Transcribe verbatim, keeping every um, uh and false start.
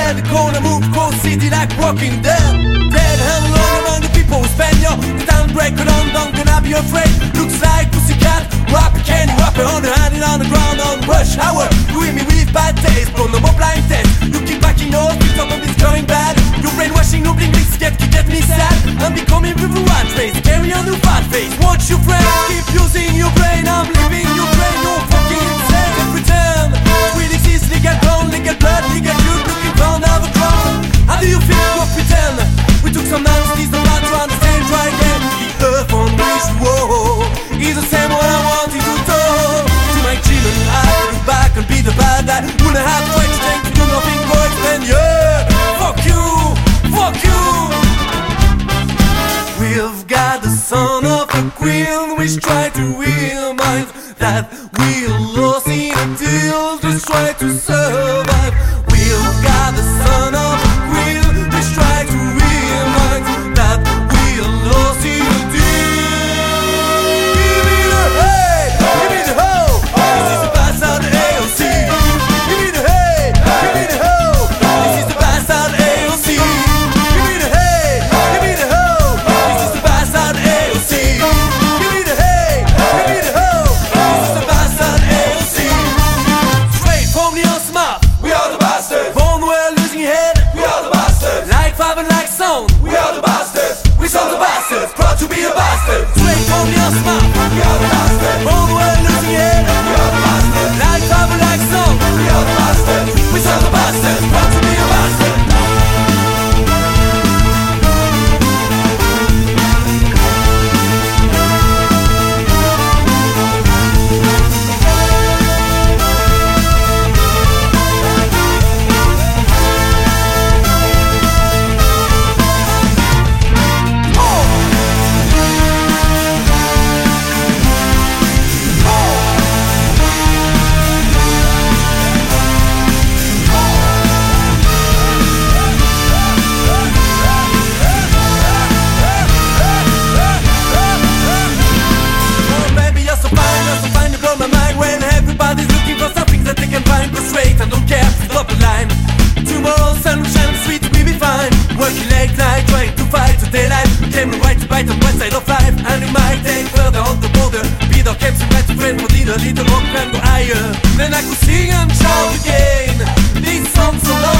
around the corner, move across the city like Walking Dead. Dead and alone among the people who spend your down break on, don't gonna be afraid. Looks like Pussycat, rapper candy, rapper on the hand on the ground on rush hour. Doing me with bad taste, but no more blind test. You keep backing your feet up on this going bad. You're brainwashing, no bling bling, get, get me sad. I'm becoming with a rat face, carry on the fat face. Watch your friend, keep using your brain. I'm leaving your brain, you're fucking insane. And pretend, sweet exist, legal bone, legal blood, legal youth, looking down out of the ground. How do you feel, go pretend? We took some nasties, the bad to understand, try again. The earth on which we walk is the same what I wanted to talk. To my children, I look back and be the bad guy. Wouldn't have to exchange to do nothing but explain. Yeah, fuck you, fuck you. We've got the son of a queen, which try to real minds that we're lost in a deal, just try to survive. We've got the son of a queen, which try to real minds that we're lost in a deal. Give me the hey, give me the ho. This is the best out of A O C. Give me the hey, give me the ho. This is the best out of A O C. Give me the hey, give me the ho. This is the best out of A O C. Give me the hey, give me the ho. This is the best out of A O C. Straight from the smart, We are the bastards. born well losing head. We are the bastards. Like five and like sound, We are the bastards. we sound the bastards. Proud to be a bastard. Straight from the smart, We are the bastards. born well losing head. We are the bastards. Like five and like sound, We are the bastards. we sound the bastards. Proud to be a bastard. Oh baby, you're so fine, you're so fine, you blow my mind. When everybody's looking for something that they can find, go straight and don't care, stop the line. Tomorrow sun will shine, sweet, we'll be fine. Working late night, trying to fight the daylight. Came right to bite on one side of life, and we might take further on the border. Be the camps and to friend, but need a little rock and go higher. Then I could sing and shout again. This song's so long.